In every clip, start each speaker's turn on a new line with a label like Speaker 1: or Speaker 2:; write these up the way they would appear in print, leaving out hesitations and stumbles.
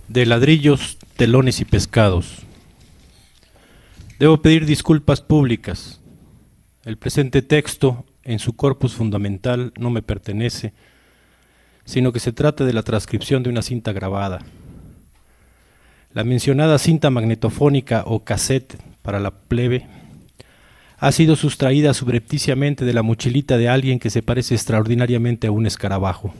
Speaker 1: De ladrillos, telones y pescados. Debo pedir disculpas públicas. El presente texto, en su corpus fundamental, no me pertenece, sino que se trata de la transcripción de una cinta grabada. La mencionada cinta magnetofónica o cassette para la plebe ha sido sustraída subrepticiamente de la mochilita de alguien que se parece extraordinariamente a un escarabajo.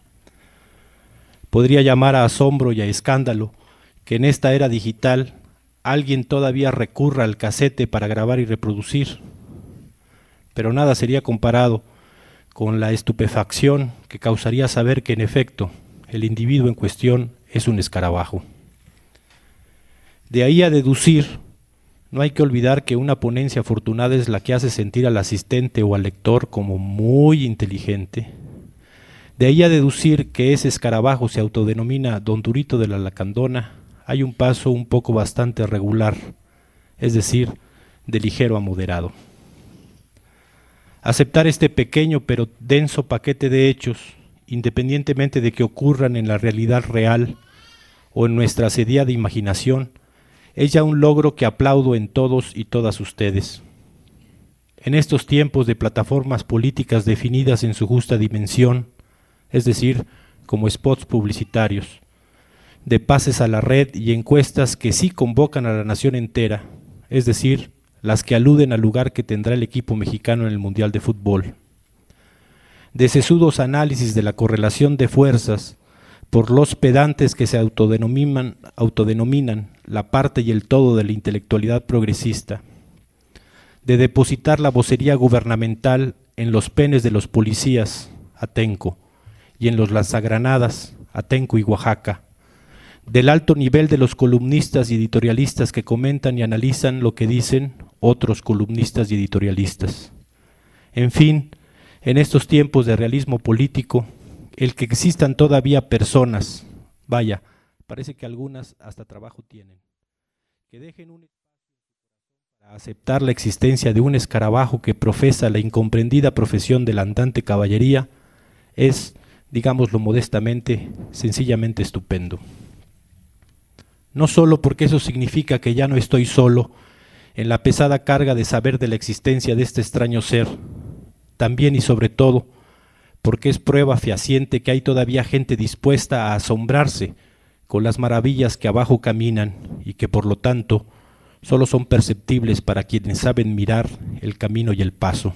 Speaker 1: Podría llamar a asombro y a escándalo que en esta era digital alguien todavía recurra al casete para grabar y reproducir, pero nada sería comparado con la estupefacción que causaría saber que en efecto el individuo en cuestión es un escarabajo. De ahí a deducir, no hay que olvidar que una ponencia afortunada es la que hace sentir al asistente o al lector como muy inteligente. De ahí a deducir que ese escarabajo se autodenomina Don Durito de la Lacandona, hay un paso un poco bastante regular, es decir, de ligero a moderado. Aceptar este pequeño pero denso paquete de hechos, independientemente de que ocurran en la realidad real o en nuestra asediada imaginación, es ya un logro que aplaudo en todos y todas ustedes. En estos tiempos de plataformas políticas definidas en su justa dimensión, es decir, como spots publicitarios, de pases a la red y encuestas que sí convocan a la nación entera, es decir, las que aluden al lugar que tendrá el equipo mexicano en el Mundial de Fútbol, de sesudos análisis de la correlación de fuerzas por los pedantes que se autodenominan la parte y el todo de la intelectualidad progresista, de depositar la vocería gubernamental en los penes de los policías, Atenco, y en los lanzagranadas, Atenco y Oaxaca, del alto nivel de los columnistas y editorialistas que comentan y analizan lo que dicen otros columnistas y editorialistas. En fin, en estos tiempos de realismo político, el que existan todavía personas, vaya, parece que algunas hasta trabajo tienen, que dejen un espacio para aceptar la existencia de un escarabajo que profesa la incomprendida profesión de la andante caballería, es, digámoslo modestamente, sencillamente estupendo. No solo porque eso significa que ya no estoy solo en la pesada carga de saber de la existencia de este extraño ser, también y sobre todo porque es prueba fehaciente que hay todavía gente dispuesta a asombrarse con las maravillas que abajo caminan y que por lo tanto solo son perceptibles para quienes saben mirar el camino y el paso.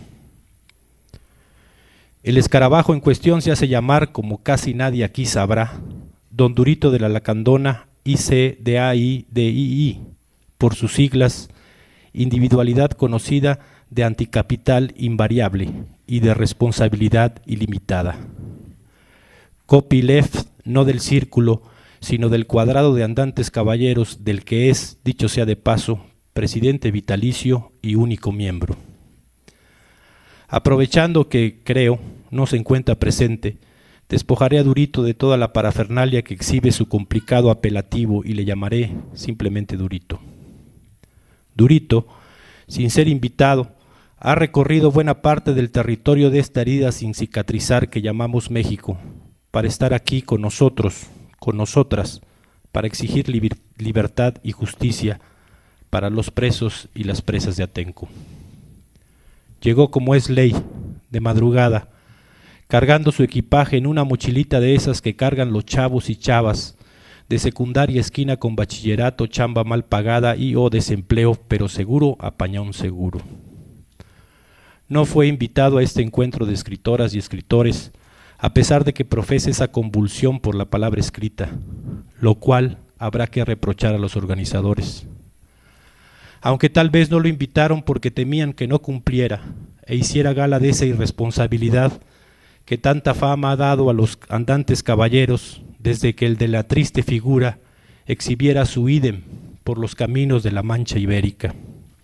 Speaker 1: El escarabajo en cuestión se hace llamar, como casi nadie aquí sabrá, Don Durito de la Lacandona, ICDAIDII, por sus siglas, individualidad conocida de anticapital invariable y de responsabilidad ilimitada. Copyleft no del círculo, sino del cuadrado de andantes caballeros del que es, dicho sea de paso, presidente vitalicio y único miembro. Aprovechando que, creo, no se encuentra presente, despojaré a Durito de toda la parafernalia que exhibe su complicado apelativo y le llamaré simplemente Durito. Durito, sin ser invitado, ha recorrido buena parte del territorio de esta herida sin cicatrizar que llamamos México, para estar aquí con nosotros, con nosotras, para exigir libertad y justicia para los presos y las presas de Atenco. Llegó como es ley, de madrugada, cargando su equipaje en una mochilita de esas que cargan los chavos y chavas, de secundaria esquina con bachillerato, chamba mal pagada y o desempleo, pero seguro, apañón seguro. No fue invitado a este encuentro de escritoras y escritores, a pesar de que profesa esa convulsión por la palabra escrita, lo cual habrá que reprochar a los organizadores. Aunque tal vez no lo invitaron porque temían que no cumpliera e hiciera gala de esa irresponsabilidad que tanta fama ha dado a los andantes caballeros desde que el de la triste figura exhibiera su ídem por los caminos de la Mancha Ibérica.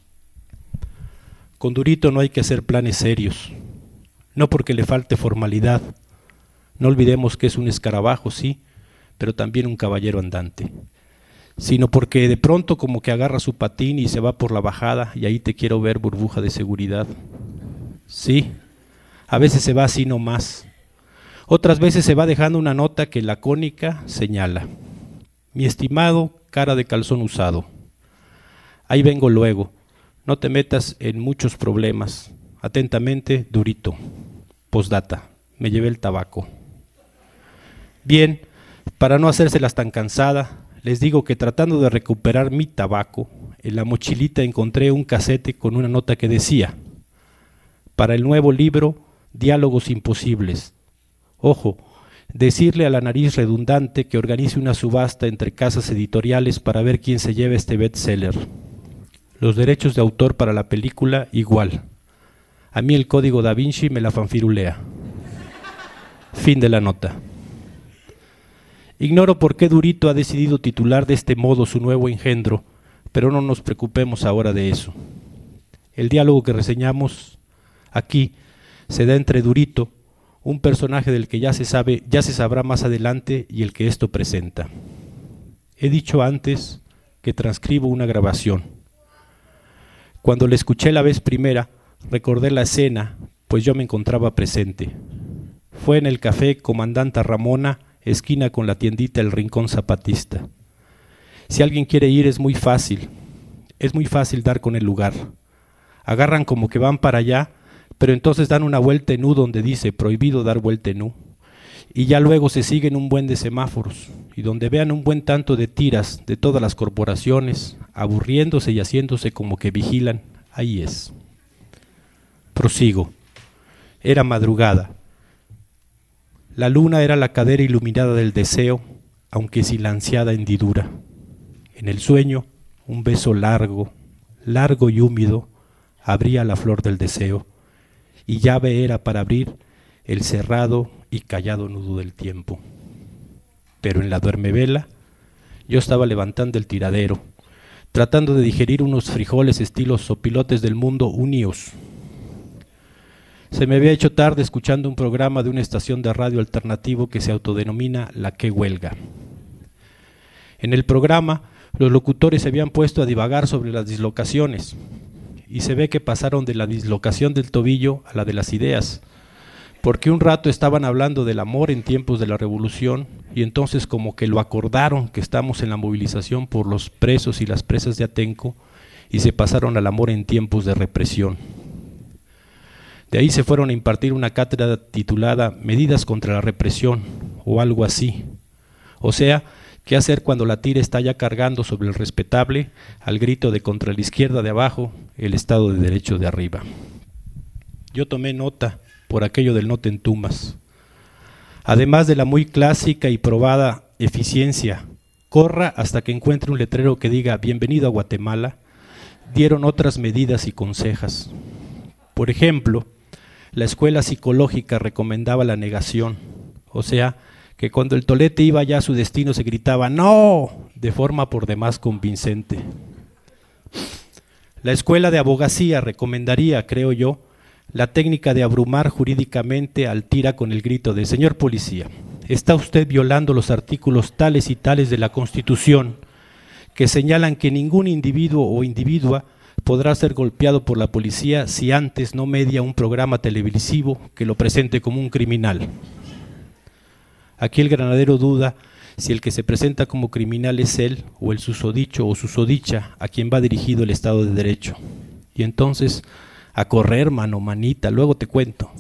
Speaker 1: Con Durito no hay que hacer planes serios, no porque le falte formalidad, no olvidemos que es un escarabajo, sí, pero también un caballero andante, sino porque de pronto como que agarra su patín y se va por la bajada y ahí te quiero ver, burbuja de seguridad. Sí, a veces se va así nomás, otras veces se va dejando una nota que lacónica señala: Mi estimado cara de calzón usado, ahí vengo luego, no te metas en muchos problemas. Atentamente, Durito. Postdata, me llevé el tabaco. Bien, para no hacérselas tan cansada, les digo que tratando de recuperar mi tabaco, en la mochilita encontré un casete con una nota que decía: para el nuevo libro, Diálogos Imposibles. Ojo, decirle a la nariz redundante que organice una subasta entre casas editoriales para ver quién se lleva este bestseller. Los derechos de autor para la película, igual. A mí el código Da Vinci me la fanfirulea. Fin de la nota. Ignoro por qué Durito ha decidido titular de este modo su nuevo engendro, pero no nos preocupemos ahora de eso. El diálogo que reseñamos aquí se da entre Durito, un personaje del que ya se sabrá más adelante, y el que esto presenta. He dicho antes que transcribo una grabación. Cuando le escuché la vez primera, recordé la escena, pues yo me encontraba presente. Fue en el café Comandanta Ramona, esquina con la tiendita El Rincón Zapatista. Si alguien quiere ir es muy fácil dar con el lugar. Agarran como que van para allá, pero entonces dan una vuelta en U donde dice prohibido dar vuelta en U. Y ya luego se siguen un buen de semáforos, y donde vean un buen tanto de tiras de todas las corporaciones, aburriéndose y haciéndose como que vigilan, ahí es. Prosigo. Era madrugada. La luna era la cadera iluminada del deseo, aunque silenciada hendidura. En el sueño, un beso largo, largo y húmedo, abría la flor del deseo, y llave era para abrir el cerrado y callado nudo del tiempo. Pero en la duermevela, yo estaba levantando el tiradero, tratando de digerir unos frijoles estilos sopilotes del mundo unidos. Se me había hecho tarde escuchando un programa de una estación de radio alternativo que se autodenomina La Que Huelga. En el programa, los locutores se habían puesto a divagar sobre las dislocaciones, y se ve que pasaron de la dislocación del tobillo a la de las ideas, porque un rato estaban hablando del amor en tiempos de la revolución, y entonces como que lo acordaron que estamos en la movilización por los presos y las presas de Atenco, y se pasaron al amor en tiempos de represión. De ahí se fueron a impartir una cátedra titulada Medidas contra la represión, o algo así. O sea, ¿qué hacer cuando la tira está ya cargando sobre el respetable al grito de contra la izquierda de abajo, el Estado de Derecho de arriba? Yo tomé nota por aquello del no te entumas. Además de la muy clásica y probada eficiencia, corra hasta que encuentre un letrero que diga bienvenido a Guatemala, dieron otras medidas y consejas. Por ejemplo, la escuela psicológica recomendaba la negación, o sea, que cuando el tolete iba ya a su destino se gritaba ¡no!, de forma por demás convincente. La escuela de abogacía recomendaría, creo yo, la técnica de abrumar jurídicamente al tira con el grito de señor policía, está usted violando los artículos tales y tales de la Constitución que señalan que ningún individuo o individua podrá ser golpeado por la policía si antes no media un programa televisivo que lo presente como un criminal. Aquí el granadero duda si el que se presenta como criminal es él o el susodicho o susodicha a quien va dirigido el Estado de Derecho. Y entonces, a correr, mano, manita, luego te cuento.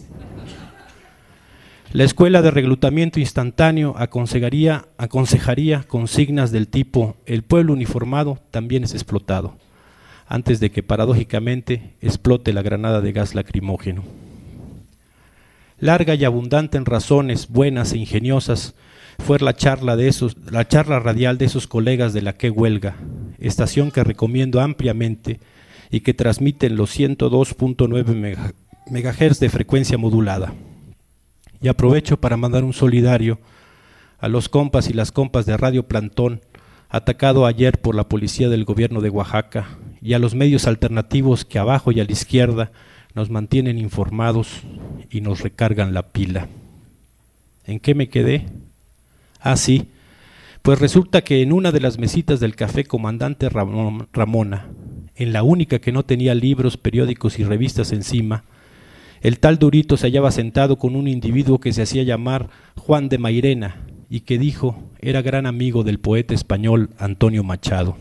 Speaker 1: La escuela de reclutamiento instantáneo aconsejaría consignas del tipo el pueblo uniformado también es explotado, antes de que paradójicamente explote la granada de gas lacrimógeno. Larga y abundante en razones buenas e ingeniosas fue la charla radial de esos colegas de La Que Huelga, estación que recomiendo ampliamente y que transmiten los 102.9 MHz de frecuencia modulada. Y aprovecho para mandar un solidario a los compas y las compas de Radio Plantón, atacado ayer por la policía del gobierno de Oaxaca, y a los medios alternativos que abajo y a la izquierda nos mantienen informados y nos recargan la pila. ¿En qué me quedé? Ah, sí, pues resulta que en una de las mesitas del café Comandante Ramona, en la única que no tenía libros, periódicos y revistas encima, el tal Durito se hallaba sentado con un individuo que se hacía llamar Juan de Mairena y que dijo, era gran amigo del poeta español Antonio Machado.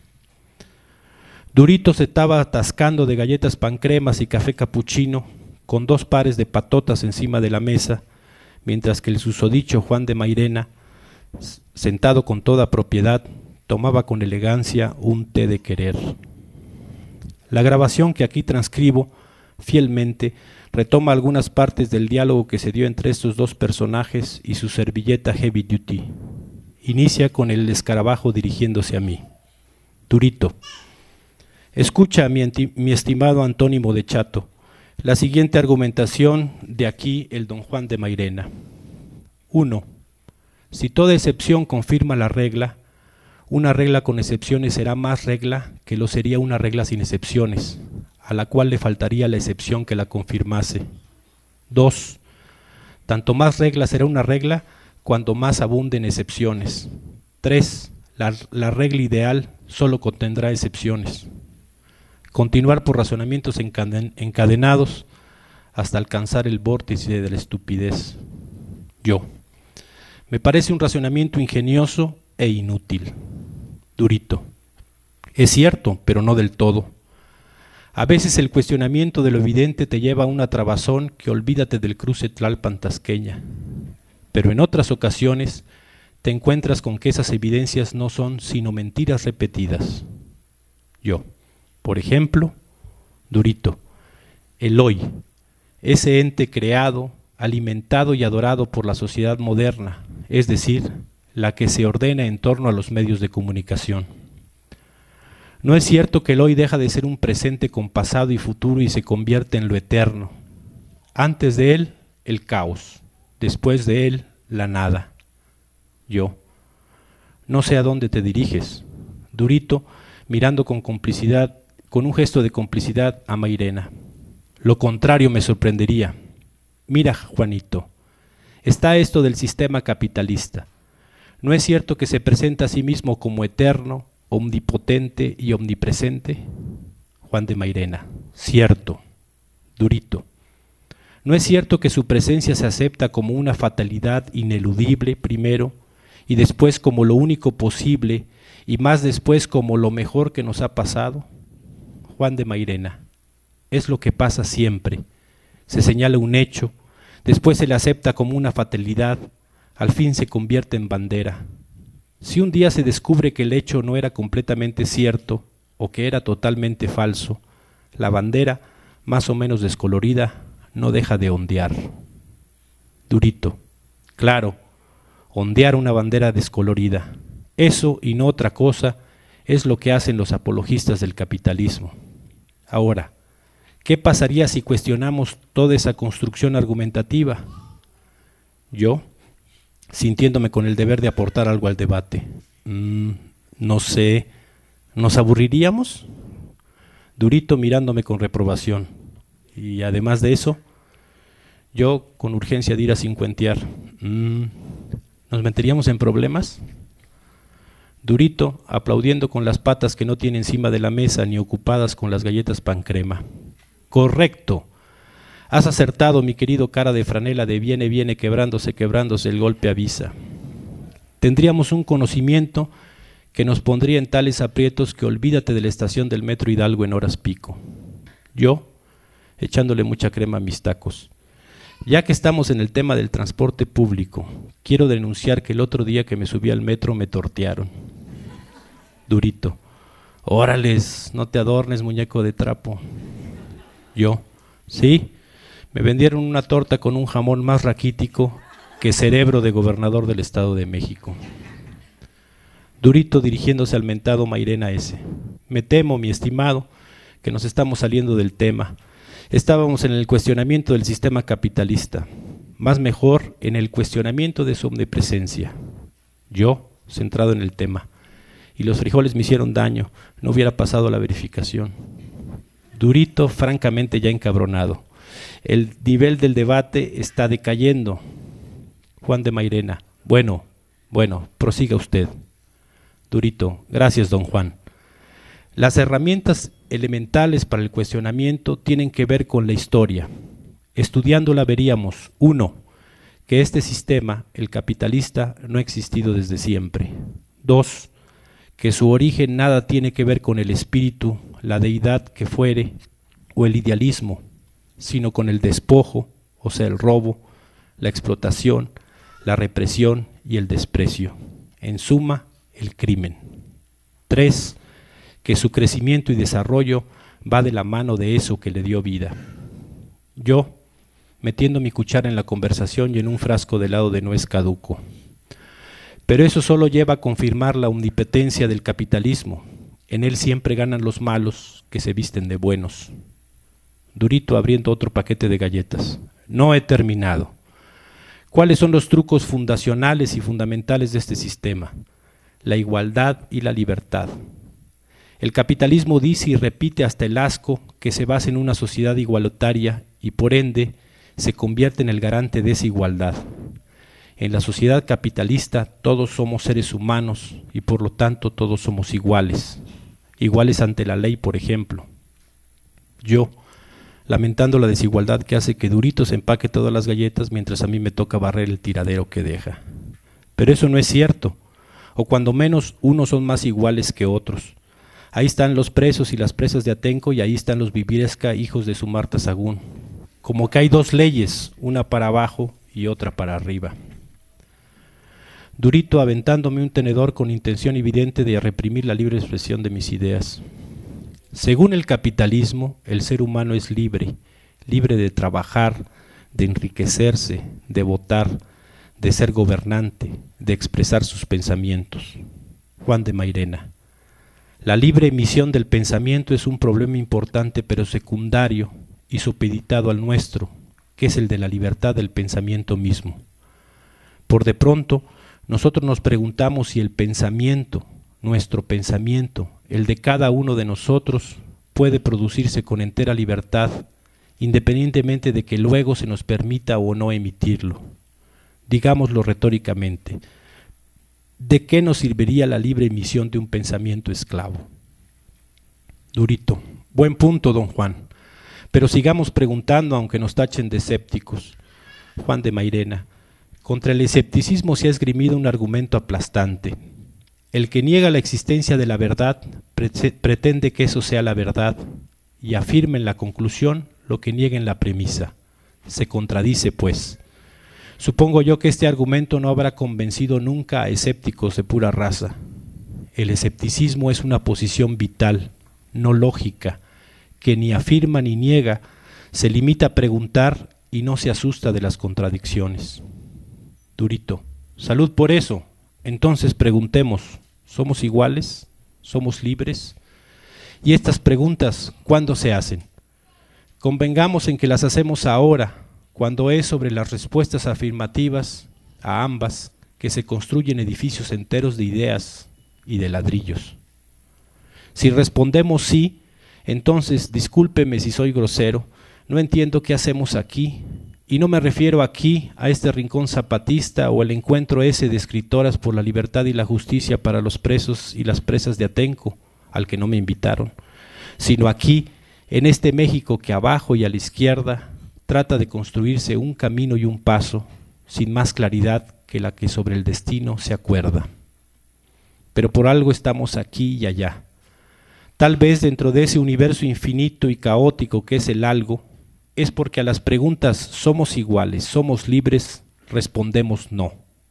Speaker 1: Durito se estaba atascando de galletas pancremas y café capuchino con 2 pares de patotas encima de la mesa, mientras que el susodicho Juan de Mairena, sentado con toda propiedad, tomaba con elegancia un té de querer. La grabación que aquí transcribo fielmente retoma algunas partes del diálogo que se dio entre estos 2 personajes y su servilleta heavy duty. Inicia con el escarabajo dirigiéndose a mí. Durito: escucha, mi estimado antónimo de chato, la siguiente argumentación de aquí el don Juan de Mairena. 1. Si toda excepción confirma la regla, una regla con excepciones será más regla que lo sería una regla sin excepciones, a la cual le faltaría la excepción que la confirmase. 2. Tanto más regla será una regla cuanto más abunden excepciones. 3. La regla ideal solo contendrá excepciones. Continuar por razonamientos encadenados hasta alcanzar el vórtice de la estupidez. Yo: me parece un razonamiento ingenioso e inútil. Durito: es cierto, pero no del todo. A veces el cuestionamiento de lo evidente te lleva a una trabazón que olvídate del cruce Tlalpan-Tasqueña, pero en otras ocasiones te encuentras con que esas evidencias no son sino mentiras repetidas. Yo: por ejemplo, Durito: el hoy, ese ente creado, alimentado y adorado por la sociedad moderna, es decir, la que se ordena en torno a los medios de comunicación. No es cierto que el hoy deja de ser un presente con pasado y futuro y se convierte en lo eterno. Antes de él, el caos; después de él, la nada. Yo: no sé a dónde te diriges. Durito, mirando con complicidad, con un gesto de complicidad, a Mairena: lo contrario me sorprendería. Mira, Juanito, está esto del sistema capitalista. ¿No es cierto que se presenta a sí mismo como eterno, omnipotente y omnipresente? Juan de Mairena: cierto. Durito: ¿no es cierto que su presencia se acepta como una fatalidad ineludible primero, y después como lo único posible, y más después como lo mejor que nos ha pasado? Juan de Mairena: es lo que pasa siempre. Se señala un hecho, después se le acepta como una fatalidad, al fin se convierte en bandera. Si un día se descubre que el hecho no era completamente cierto o que era totalmente falso, la bandera, más o menos descolorida, no deja de ondear. Durito: claro, ondear una bandera descolorida. Eso y no otra cosa es lo que hacen los apologistas del capitalismo. Ahora, ¿qué pasaría si cuestionamos toda esa construcción argumentativa? Yo, sintiéndome con el deber de aportar algo al debate: no sé, ¿nos aburriríamos? Durito mirándome con reprobación. Y además de eso, yo con urgencia de ir a cincuentear: ¿nos meteríamos en problemas? Durito, aplaudiendo con las patas que no tiene encima de la mesa ni ocupadas con las galletas pancrema: correcto, has acertado, mi querido cara de franela de viene, viene, quebrándose, quebrándose, el golpe avisa. Tendríamos un conocimiento que nos pondría en tales aprietos que olvídate de la estación del metro Hidalgo en horas pico. Yo, echándole mucha crema a mis tacos: ya que estamos en el tema del transporte público, quiero denunciar que el otro día que me subí al metro me tortearon. Durito: órales, no te adornes, muñeco de trapo. Yo: sí, me vendieron una torta con un jamón más raquítico que cerebro de gobernador del Estado de México. Durito dirigiéndose al mentado Mairena ese: me temo, mi estimado, que nos estamos saliendo del tema. Estábamos en el cuestionamiento del sistema capitalista, más mejor en el cuestionamiento de su omnipresencia. Yo, centrado en el tema: y los frijoles me hicieron daño, no hubiera pasado la verificación. Durito, francamente ya encabronado: el nivel del debate está decayendo. Juan de Mairena: bueno, prosiga usted. Durito: gracias, don Juan. Las herramientas elementales para el cuestionamiento tienen que ver con la historia. Estudiándola veríamos: 1. que este sistema, el capitalista, no ha existido desde siempre. 2. Que su origen nada tiene que ver con el espíritu, la deidad que fuere, o el idealismo, sino con el despojo, o sea, el robo, la explotación, la represión y el desprecio. En suma, el crimen. 3. Que su crecimiento y desarrollo va de la mano de eso que le dio vida. Yo, metiendo mi cuchara en la conversación y en un frasco de helado de nuez caduco. Pero eso solo lleva a confirmar la omnipotencia del capitalismo. En él siempre ganan los malos que se visten de buenos. Durito abriendo otro paquete de galletas. No he terminado. ¿Cuáles son los trucos fundacionales y fundamentales de este sistema? La igualdad y la libertad. El capitalismo dice y repite hasta el asco que se basa en una sociedad igualitaria y por ende se convierte en el garante de esa igualdad. En la sociedad capitalista todos somos seres humanos y por lo tanto todos somos iguales. Iguales ante la ley, por ejemplo. Yo, lamentando la desigualdad que hace que Durito se empaque todas las galletas mientras a mí me toca barrer el tiradero que deja. Pero eso no es cierto, o cuando menos unos son más iguales que otros. Ahí están los presos y las presas de Atenco y ahí están los Viviresca, hijos de su Marta Sagún. Como que hay dos leyes, una para abajo y otra para arriba. Durito aventándome un tenedor con intención evidente de reprimir la libre expresión de mis ideas. Según el capitalismo, el ser humano es libre, libre de trabajar, de enriquecerse, de votar, de ser gobernante, de expresar sus pensamientos. Juan de Mairena. La libre emisión del pensamiento es un problema importante pero secundario y supeditado al nuestro, que es el de la libertad del pensamiento mismo. Por de pronto, nosotros nos preguntamos si el pensamiento, nuestro pensamiento, el de cada uno de nosotros, puede producirse con entera libertad, independientemente de que luego se nos permita o no emitirlo. Digámoslo retóricamente, ¿de qué nos serviría la libre emisión de un pensamiento esclavo? Durito, buen punto, don Juan, pero sigamos preguntando aunque nos tachen de escépticos. Juan de Mairena, contra el escepticismo se ha esgrimido un argumento aplastante. El que niega la existencia de la verdad pretende que eso sea la verdad y afirma en la conclusión lo que niega en la premisa. Se contradice, pues. Supongo yo que este argumento no habrá convencido nunca a escépticos de pura raza. El escepticismo es una posición vital, no lógica, que ni afirma ni niega, se limita a preguntar y no se asusta de las contradicciones. Durito, salud por eso. Entonces preguntemos, ¿somos iguales? ¿Somos libres? Y estas preguntas, ¿cuándo se hacen? Convengamos en que las hacemos ahora, cuando es sobre las respuestas afirmativas a ambas que se construyen edificios enteros de ideas y de ladrillos. Si respondemos sí, entonces, discúlpeme si soy grosero, no entiendo qué hacemos aquí, y no me refiero aquí a este rincón zapatista o el encuentro ese de escritoras por la libertad y la justicia para los presos y las presas de Atenco, al que no me invitaron, sino aquí, en este México que abajo y a la izquierda trata de construirse un camino y un paso sin más claridad que la que sobre el destino se acuerda. Pero por algo estamos aquí y allá. Tal vez dentro de ese universo infinito y caótico que es el algo, es porque a las preguntas ¿somos iguales, somos libres? Respondemos no.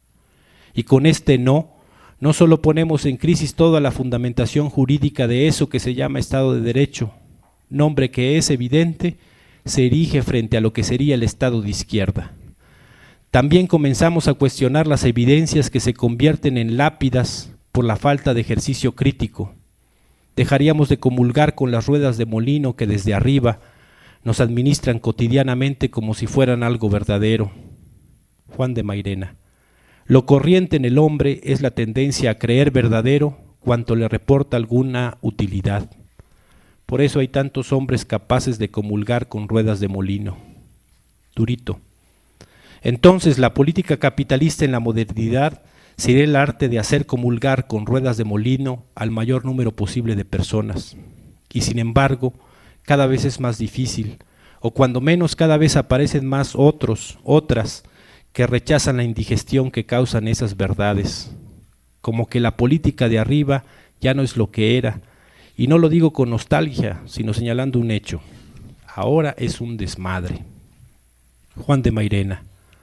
Speaker 1: Y con este no solo ponemos en crisis toda la fundamentación jurídica de eso que se llama Estado de Derecho, nombre que es evidente, se erige frente a lo que sería el Estado de izquierda. También comenzamos a cuestionar las evidencias que se convierten en lápidas por la falta de ejercicio crítico. Dejaríamos de comulgar con las ruedas de molino que desde arriba nos administran cotidianamente como si fueran algo verdadero. Juan de Mairena. Lo corriente en el hombre es la tendencia a creer verdadero cuanto le reporta alguna utilidad. Por eso hay tantos hombres capaces de comulgar con ruedas de molino. Durito. Entonces la política capitalista en la modernidad sería el arte de hacer comulgar con ruedas de molino al mayor número posible de personas. Y sin embargo, cada vez es más difícil, o cuando menos cada vez aparecen más otras, que rechazan la indigestión que causan esas verdades, como que la política de arriba ya no es lo que era, y no lo digo con nostalgia, sino señalando un hecho. Ahora es un desmadre. Juan de Mairena: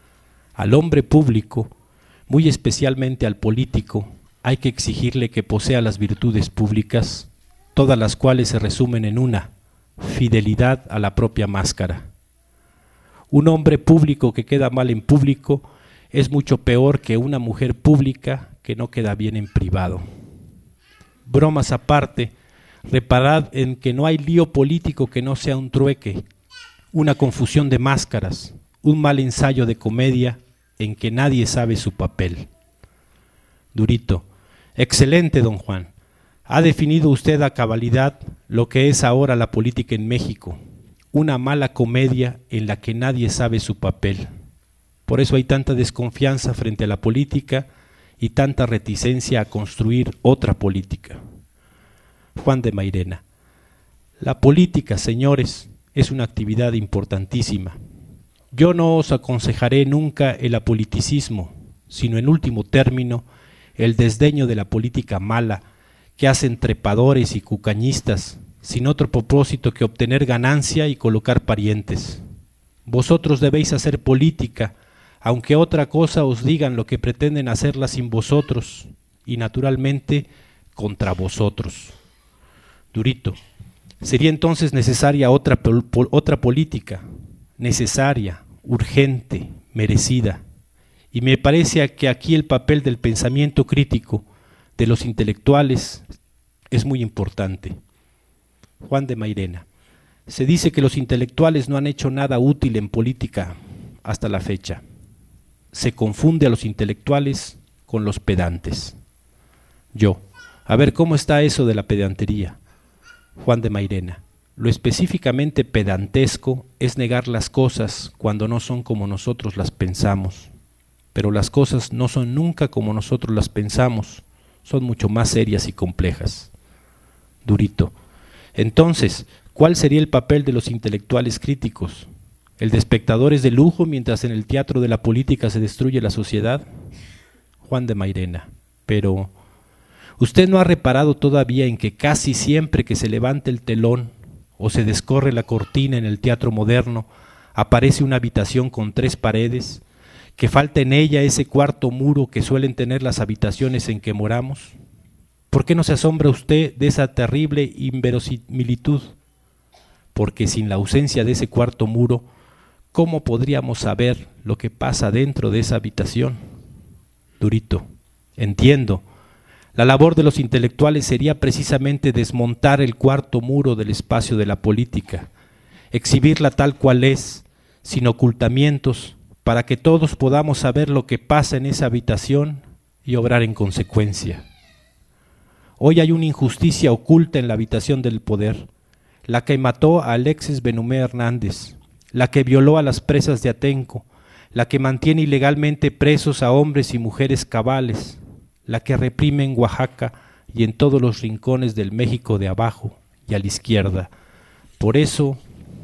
Speaker 1: al hombre público, muy especialmente al político, hay que exigirle que posea las virtudes públicas, todas las cuales se resumen en una: fidelidad a la propia máscara. Un hombre público que queda mal en público es mucho peor que una mujer pública que no queda bien en privado. Bromas aparte, reparad en que no hay lío político que no sea un trueque, una confusión de máscaras, un mal ensayo de comedia en que nadie sabe su papel. Durito: excelente, don Juan. Ha definido usted a cabalidad lo que es ahora la política en México, una mala comedia en la que nadie sabe su papel. Por eso hay tanta desconfianza frente a la política y tanta reticencia a construir otra política. Juan de Mairena: la política, señores, es una actividad importantísima. Yo no os aconsejaré nunca el apoliticismo, sino en último término el desdeño de la política mala que hacen trepadores y cucañistas, sin otro propósito que obtener ganancia y colocar parientes. Vosotros debéis hacer política, aunque otra cosa os digan lo que pretenden hacerla sin vosotros, y naturalmente contra vosotros. Durito: sería entonces necesaria otra política, necesaria, urgente, merecida, y me parece que aquí el papel del pensamiento crítico, de los intelectuales, es muy importante. Juan de Mairena: se dice que los intelectuales no han hecho nada útil en política hasta la fecha. Se confunde a los intelectuales con los pedantes. Yo: a ver, ¿cómo está eso de la pedantería? Juan de Mairena: lo específicamente pedantesco es negar las cosas cuando no son como nosotros las pensamos, pero las cosas no son nunca como nosotros las pensamos, son mucho más serias y complejas. Durito: entonces, ¿cuál sería el papel de los intelectuales críticos? ¿El de espectadores de lujo mientras en el teatro de la política se destruye la sociedad? Juan de Mairena: pero ¿usted no ha reparado todavía en que casi siempre que se levanta el telón o se descorre la cortina en el teatro moderno, aparece una habitación con 3 paredes, que falta en ella ese cuarto muro que suelen tener las habitaciones en que moramos? ¿Por qué no se asombra usted de esa terrible inverosimilitud? Porque sin la ausencia de ese cuarto muro, ¿cómo podríamos saber lo que pasa dentro de esa habitación? Durito: entiendo. La labor de los intelectuales sería precisamente desmontar el cuarto muro del espacio de la política, exhibirla tal cual es, sin ocultamientos, para que todos podamos saber lo que pasa en esa habitación y obrar en consecuencia. Hoy hay una injusticia oculta en la habitación del poder, la que mató a Alexis Benumé Hernández, la que violó a las presas de Atenco, la que mantiene ilegalmente presos a hombres y mujeres cabales, la que reprime en Oaxaca y en todos los rincones del México de abajo y a la izquierda. Por eso,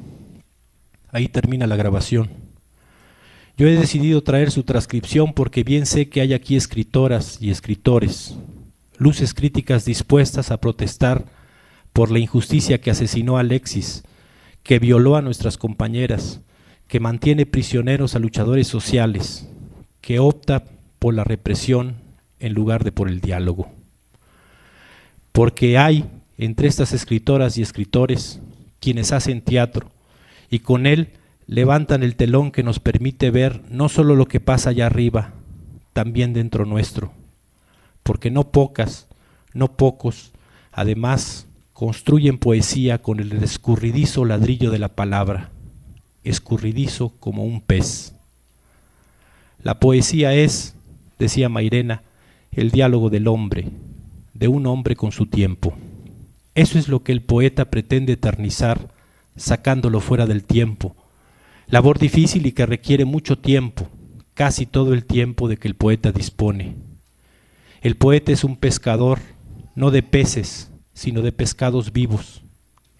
Speaker 1: ahí termina la grabación. Yo he decidido traer su transcripción porque bien sé que hay aquí escritoras y escritores, luces críticas dispuestas a protestar por la injusticia que asesinó a Alexis, que violó a nuestras compañeras, que mantiene prisioneros a luchadores sociales, que opta por la represión en lugar de por el diálogo. Porque hay entre estas escritoras y escritores quienes hacen teatro y con él levantan el telón que nos permite ver no solo lo que pasa allá arriba, también dentro nuestro, porque no pocas, no pocos, además construyen poesía con el escurridizo ladrillo de la palabra, escurridizo como un pez. La poesía es, decía Mairena, el diálogo del hombre, de un hombre con su tiempo. Eso es lo que el poeta pretende eternizar, sacándolo fuera del tiempo, labor difícil y que requiere mucho tiempo, casi todo el tiempo de que el poeta dispone. El poeta es un pescador, no de peces, sino de pescados vivos,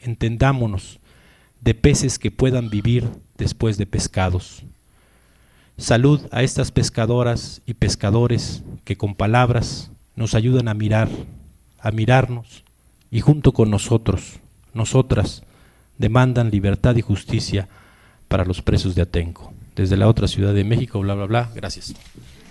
Speaker 1: entendámonos, de peces que puedan vivir después de pescados. Salud a estas pescadoras y pescadores que con palabras nos ayudan a mirar, a mirarnos, y junto con nosotros, nosotras, demandan libertad y justicia para los presos de Atenco. Desde la otra Ciudad de México, bla, bla, bla. Gracias.